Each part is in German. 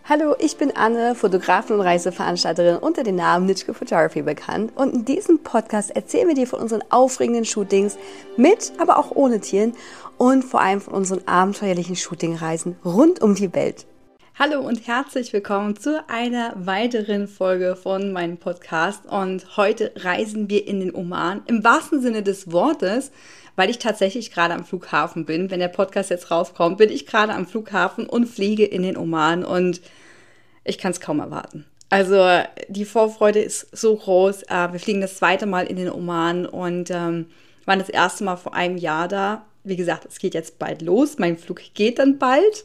Hallo, ich bin Anne, Fotografin und Reiseveranstalterin unter dem Namen Nitschke Photography bekannt. Und in diesem Podcast erzählen wir dir von unseren aufregenden Shootings mit, aber auch ohne Tieren und vor allem von unseren abenteuerlichen Shootingreisen rund um die Welt. Hallo und herzlich willkommen zu einer weiteren Folge von meinem Podcast. Und heute reisen wir in den Oman, im wahrsten Sinne des Wortes, weil ich tatsächlich gerade am Flughafen bin. Wenn der Podcast jetzt rauskommt, bin ich gerade am Flughafen und fliege in den Oman und ich kann es kaum erwarten. Also die Vorfreude ist so groß. Wir fliegen das zweite Mal in den Oman und waren das erste Mal vor einem Jahr da. Wie gesagt, es geht jetzt bald los. Mein Flug geht dann bald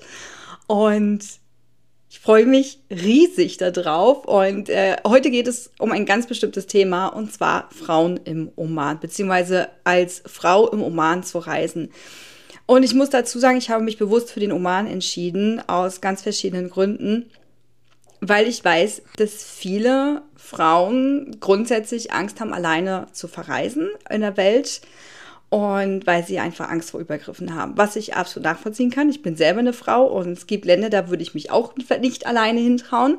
und ich freue mich riesig darauf. Und heute geht es um ein ganz bestimmtes Thema, und zwar Frauen im Oman, beziehungsweise als Frau im Oman zu reisen. Und ich muss dazu sagen, ich habe mich bewusst für den Oman entschieden, aus ganz verschiedenen Gründen, weil ich weiß, dass viele Frauen grundsätzlich Angst haben, alleine zu verreisen in der Welt und weil sie einfach Angst vor Übergriffen haben, was ich absolut nachvollziehen kann. Ich bin selber eine Frau und es gibt Länder, da würde ich mich auch nicht alleine hintrauen.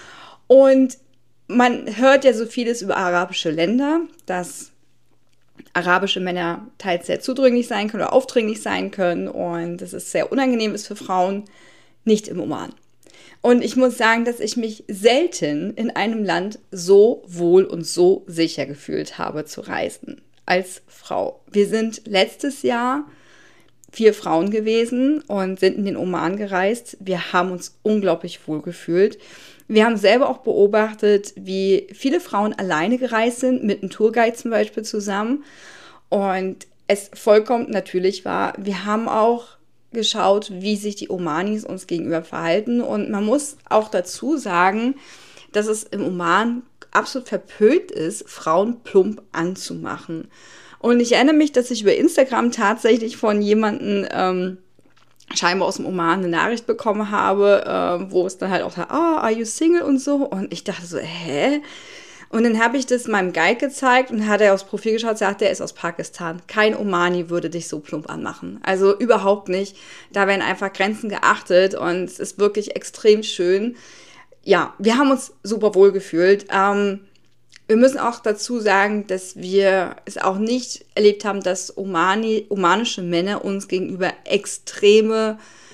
Und man hört ja so vieles über arabische Länder, dass arabische Männer teils sehr zudringlich sein können oder aufdringlich sein können und dass es sehr unangenehm ist für Frauen, nicht im Oman. Und ich muss sagen, dass ich mich selten in einem Land so wohl und so sicher gefühlt habe zu reisen als Frau. Wir sind letztes Jahr 4 Frauen gewesen und sind in den Oman gereist. Wir haben uns unglaublich wohl gefühlt. Wir haben selber auch beobachtet, wie viele Frauen alleine gereist sind, mit einem Tourguide zum Beispiel zusammen. Und es vollkommen natürlich war, wir haben auch geschaut, wie sich die Omanis uns gegenüber verhalten. Und man muss auch dazu sagen, dass es im Oman absolut verpönt ist, Frauen plump anzumachen. Und ich erinnere mich, dass ich über Instagram tatsächlich von jemandem scheinbar aus dem Oman eine Nachricht bekommen habe, wo es dann halt auch sagt, are you single und so. Und ich dachte so, hä? Und dann habe ich das meinem Guide gezeigt und hat er aufs Profil geschaut, sagt, er ist aus Pakistan. Kein Omani würde dich so plump anmachen. Also überhaupt nicht. Da werden einfach Grenzen geachtet und es ist wirklich extrem schön. Ja, wir haben uns super wohl gefühlt. Wir müssen auch dazu sagen, dass wir es auch nicht erlebt haben, dass omanische Männer uns gegenüber extreme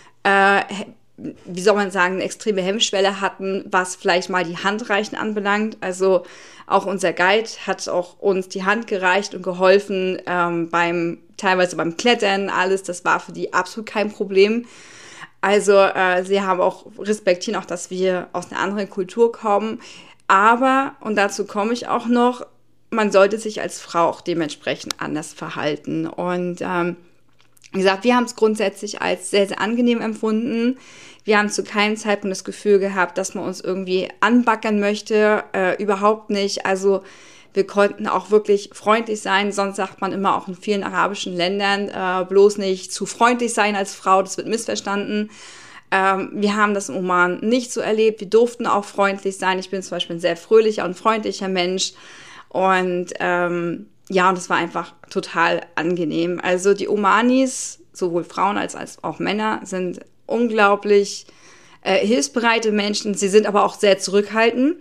eine extreme Hemmschwelle hatten, was vielleicht mal die Handreichen anbelangt. Also auch unser Guide hat auch uns die Hand gereicht und geholfen, teilweise beim Klettern, alles. Das war für die absolut kein Problem. Also sie haben auch respektieren auch, dass wir aus einer anderen Kultur kommen. Aber, und dazu komme ich auch noch, man sollte sich als Frau auch dementsprechend anders verhalten. Und wie gesagt, wir haben es grundsätzlich als sehr, sehr angenehm empfunden. Wir haben zu keinem Zeitpunkt das Gefühl gehabt, dass man uns irgendwie anbackern möchte. Überhaupt nicht. Also wir konnten auch wirklich freundlich sein. Sonst sagt man immer auch in vielen arabischen Ländern, bloß nicht zu freundlich sein als Frau. Das wird missverstanden. Wir haben das im Oman nicht so erlebt. Wir durften auch freundlich sein. Ich bin zum Beispiel ein sehr fröhlicher und freundlicher Mensch. Und ja, und es war einfach total angenehm. Also die Omanis, sowohl Frauen als auch Männer, sind unglaublich hilfsbereite Menschen. Sie sind aber auch sehr zurückhaltend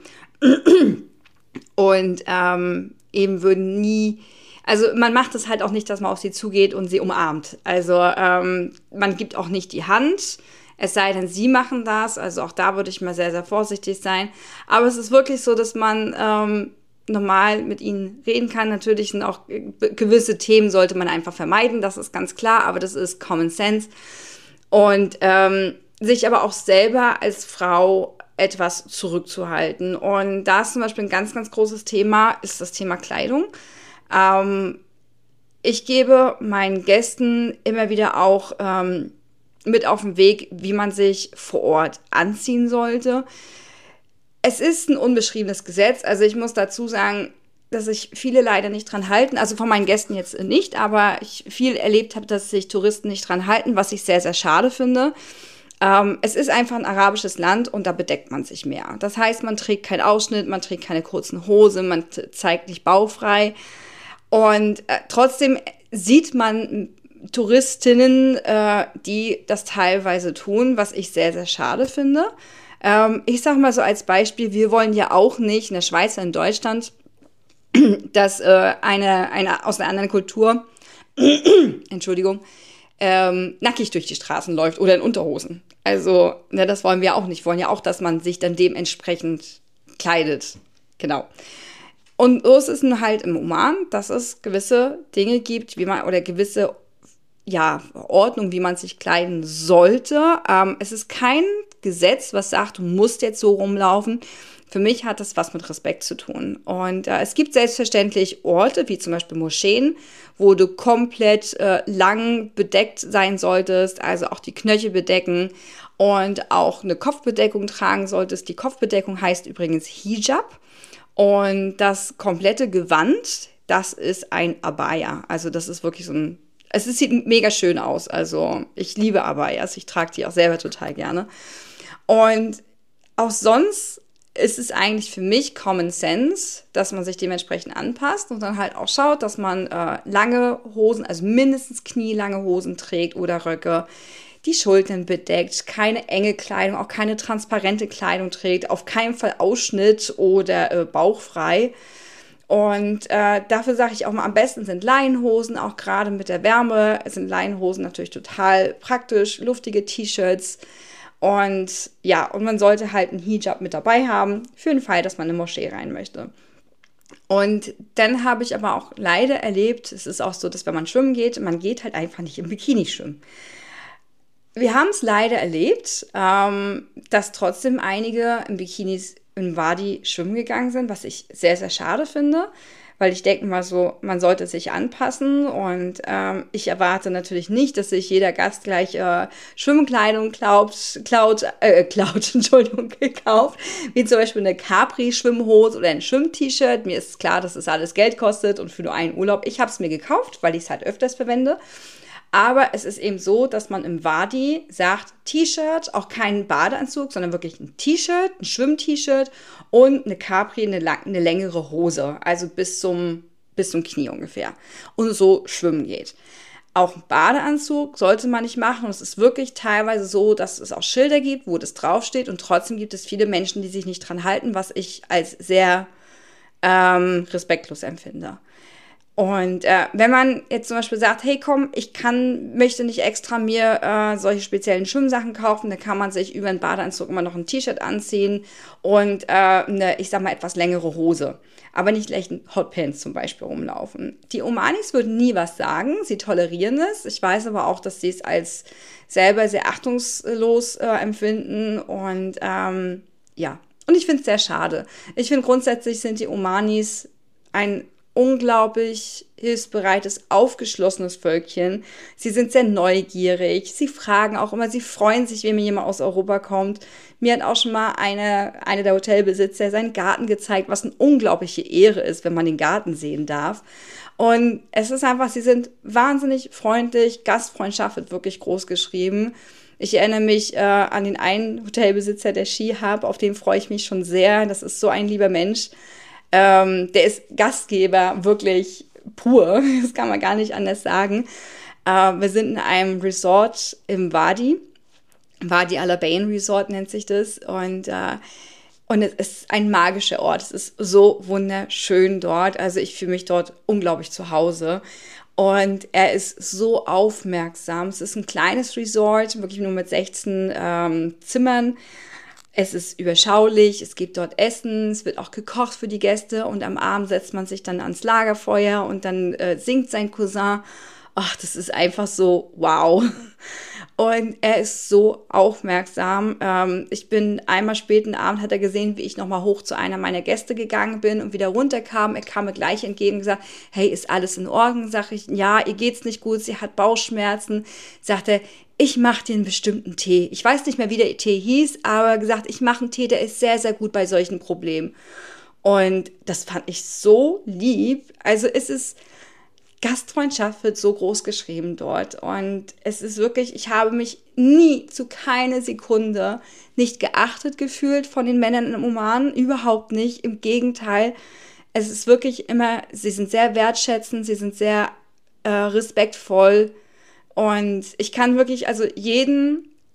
und eben würden nie, also man macht es halt auch nicht, dass man auf sie zugeht und sie umarmt. Also man gibt auch nicht die Hand, es sei denn, sie machen das. Also auch da würde ich mal sehr, sehr vorsichtig sein. Aber es ist wirklich so, dass man normal mit ihnen reden kann. Natürlich sind auch gewisse Themen sollte man einfach vermeiden, das ist ganz klar, aber das ist Common Sense. Und sich aber auch selber als Frau etwas zurückzuhalten. Und da ist zum Beispiel ein ganz, ganz großes Thema, ist das Thema Kleidung. Ich gebe meinen Gästen immer wieder auch mit auf den Weg, wie man sich vor Ort anziehen sollte. Es ist ein unbeschriebenes Gesetz. Also ich muss dazu sagen, dass sich viele leider nicht dran halten. Also von meinen Gästen jetzt nicht, aber ich viel erlebt habe, dass sich Touristen nicht dran halten, was ich sehr, sehr schade finde. Es ist einfach ein arabisches Land und da bedeckt man sich mehr. Das heißt, man trägt keinen Ausschnitt, man trägt keine kurzen Hosen, man zeigt nicht bauchfrei. Und trotzdem sieht man Touristinnen, die das teilweise tun, was ich sehr, sehr schade finde. Ich sage mal so als Beispiel, wir wollen ja auch nicht in der Schweiz oder in Deutschland, dass eine aus einer anderen Kultur, Entschuldigung, nackig durch die Straßen läuft oder in Unterhosen. Also, ne, das wollen wir auch nicht. Wir wollen ja auch, dass man sich dann dementsprechend kleidet. Genau. Und so ist es nun halt im Oman, dass es gewisse Dinge gibt, oder gewisse Ordnung, wie man sich kleiden sollte. Es ist kein Gesetz, was sagt, du musst jetzt so rumlaufen. Für mich hat das was mit Respekt zu tun. Und es gibt selbstverständlich Orte, wie zum Beispiel Moscheen, wo du komplett lang bedeckt sein solltest, also auch die Knöchel bedecken und auch eine Kopfbedeckung tragen solltest. Die Kopfbedeckung heißt übrigens Hijab. Und das komplette Gewand, das ist ein Abaya. Also das ist wirklich sieht mega schön aus. Also ich liebe Abayas, ich trage die auch selber total gerne. Und auch sonst ist es eigentlich für mich Common Sense, dass man sich dementsprechend anpasst und dann halt auch schaut, dass man lange Hosen, also mindestens knielange Hosen trägt oder Röcke, die Schultern bedeckt, keine enge Kleidung, auch keine transparente Kleidung trägt, auf keinen Fall Ausschnitt oder bauchfrei. Und dafür sage ich auch mal, am besten sind Leinenhosen, auch gerade mit der Wärme sind Leinenhosen natürlich total praktisch, luftige T-Shirts. Und ja, und man sollte halt einen Hijab mit dabei haben, für den Fall, dass man in eine Moschee rein möchte. Und dann habe ich aber auch leider erlebt, es ist auch so, dass wenn man schwimmen geht, man geht halt einfach nicht im Bikini schwimmen. Wir haben es leider erlebt, dass trotzdem einige im Bikinis im Wadi schwimmen gegangen sind, was ich sehr, sehr schade finde, weil ich denke mal so, man sollte sich anpassen und ich erwarte natürlich nicht, dass sich jeder Gast gleich Schwimmkleidung gekauft, wie zum Beispiel eine Capri-Schwimmhose oder ein Schwimm-T-Shirt. Mir ist klar, dass es alles Geld kostet und für nur einen Urlaub. Ich habe es mir gekauft, weil ich es halt öfters verwende. Aber es ist eben so, dass man im Wadi sagt, T-Shirt, auch keinen Badeanzug, sondern wirklich ein T-Shirt, ein Schwimm-T-Shirt und eine Capri, eine längere Hose, also bis zum Knie ungefähr. Und so schwimmen geht. Auch einen Badeanzug sollte man nicht machen. Und es ist wirklich teilweise so, dass es auch Schilder gibt, wo das draufsteht. Und trotzdem gibt es viele Menschen, die sich nicht dran halten, was ich als sehr respektlos empfinde. Und wenn man jetzt zum Beispiel sagt, hey komm, möchte nicht extra mir solche speziellen Schwimmsachen kaufen, dann kann man sich über einen Badeanzug immer noch ein T-Shirt anziehen und eine, ich sag mal, etwas längere Hose. Aber nicht gleich in Hotpants zum Beispiel rumlaufen. Die Omanis würden nie was sagen, sie tolerieren es. Ich weiß aber auch, dass sie es als selber sehr achtungslos empfinden und und ich finde es sehr schade. Ich finde grundsätzlich sind die Omanis ein unglaublich hilfsbereites, aufgeschlossenes Völkchen. Sie sind sehr neugierig. Sie fragen auch immer, sie freuen sich, wenn mir jemand aus Europa kommt. Mir hat auch schon mal eine der Hotelbesitzer seinen Garten gezeigt, was eine unglaubliche Ehre ist, wenn man den Garten sehen darf. Und es ist einfach, sie sind wahnsinnig freundlich. Gastfreundschaft wird wirklich groß geschrieben. Ich erinnere mich an den einen Hotelbesitzer, der Shihab, auf den freue ich mich schon sehr. Das ist so ein lieber Mensch. Der ist Gastgeber, wirklich pur, das kann man gar nicht anders sagen. Wir sind in einem Resort im Wadi Al Arbain Resort nennt sich das und es ist ein magischer Ort, es ist so wunderschön dort, also ich fühle mich dort unglaublich zu Hause. Und er ist so aufmerksam, es ist ein kleines Resort, wirklich nur mit 16 Zimmern. Es ist überschaulich, es gibt dort Essen, es wird auch gekocht für die Gäste und am Abend setzt man sich dann ans Lagerfeuer und dann singt sein Cousin. Ach, das ist einfach so wow. Und er ist so aufmerksam. Ich bin einmal späten Abend, hat er gesehen, wie ich nochmal hoch zu einer meiner Gäste gegangen bin und wieder runterkam. Er kam mir gleich entgegen und gesagt, hey, ist alles in Ordnung? Sag ich, ja, ihr geht's nicht gut, sie hat Bauchschmerzen. Sagt er, ich mache dir einen bestimmten Tee. Ich weiß nicht mehr, wie der Tee hieß, aber gesagt, ich mache einen Tee, der ist sehr, sehr gut bei solchen Problemen. Und das fand ich so lieb. Also Gastfreundschaft wird so groß geschrieben dort. Und es ist wirklich, ich habe mich nie zu keine Sekunde nicht geachtet gefühlt von den Männern im Oman. Überhaupt nicht. Im Gegenteil. Es ist wirklich immer, sie sind sehr wertschätzend, sie sind sehr respektvoll. Und ich kann wirklich, also jeden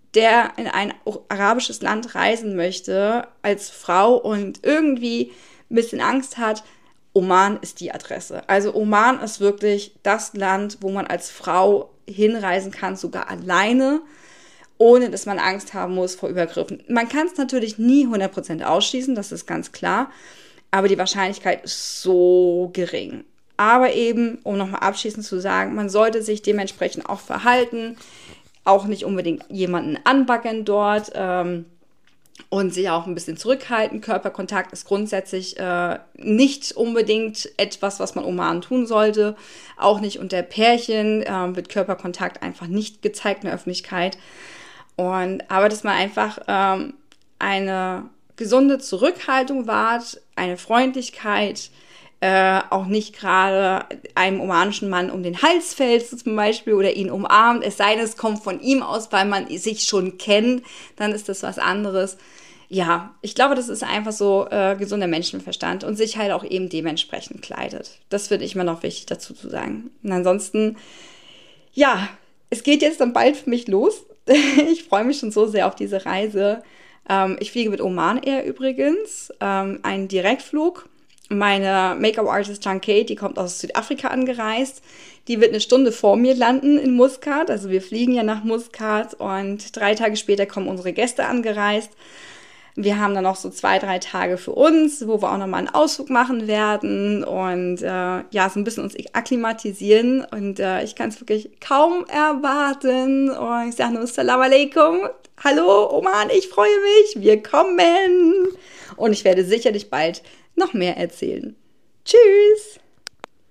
der in ein arabisches Land reisen möchte als Frau und irgendwie ein bisschen Angst hat, Oman ist die Adresse. Also Oman ist wirklich das Land, wo man als Frau hinreisen kann, sogar alleine, ohne dass man Angst haben muss vor Übergriffen. Man kann es natürlich nie 100% ausschließen, das ist ganz klar, aber die Wahrscheinlichkeit ist so gering. Aber eben, um nochmal abschließend zu sagen, man sollte sich dementsprechend auch verhalten, auch nicht unbedingt jemanden anbaggern dort und sich auch ein bisschen zurückhalten. Körperkontakt ist grundsätzlich nicht unbedingt etwas, was man Oman tun sollte. Auch nicht unter Pärchen wird Körperkontakt einfach nicht gezeigt in der Öffentlichkeit. Aber dass man einfach eine gesunde Zurückhaltung wahrt, eine Freundlichkeit, auch nicht gerade einem omanischen Mann um den Hals fällt zum Beispiel oder ihn umarmt, es sei denn, es kommt von ihm aus, weil man sich schon kennt, dann ist das was anderes. Ja, ich glaube, das ist einfach so gesunder Menschenverstand und sich halt auch eben dementsprechend kleidet. Das finde ich immer noch wichtig dazu zu sagen. Und ansonsten, ja, es geht jetzt dann bald für mich los. Ich freue mich schon so sehr auf diese Reise. Ich fliege mit Oman Air übrigens, einen Direktflug. Meine Make-up-Artist John Kate, die kommt aus Südafrika angereist. Die wird eine Stunde vor mir landen in Muscat. Also wir fliegen ja nach Muscat und 3 Tage später kommen unsere Gäste angereist. Wir haben dann noch so 2-3 Tage für uns, wo wir auch nochmal einen Ausflug machen werden und so ein bisschen uns akklimatisieren. Und ich kann es wirklich kaum erwarten. Und ich sage nur Salam alaikum. Hallo Oman, ich freue mich. Wir kommen. Und ich werde sicherlich bald noch mehr erzählen. Tschüss!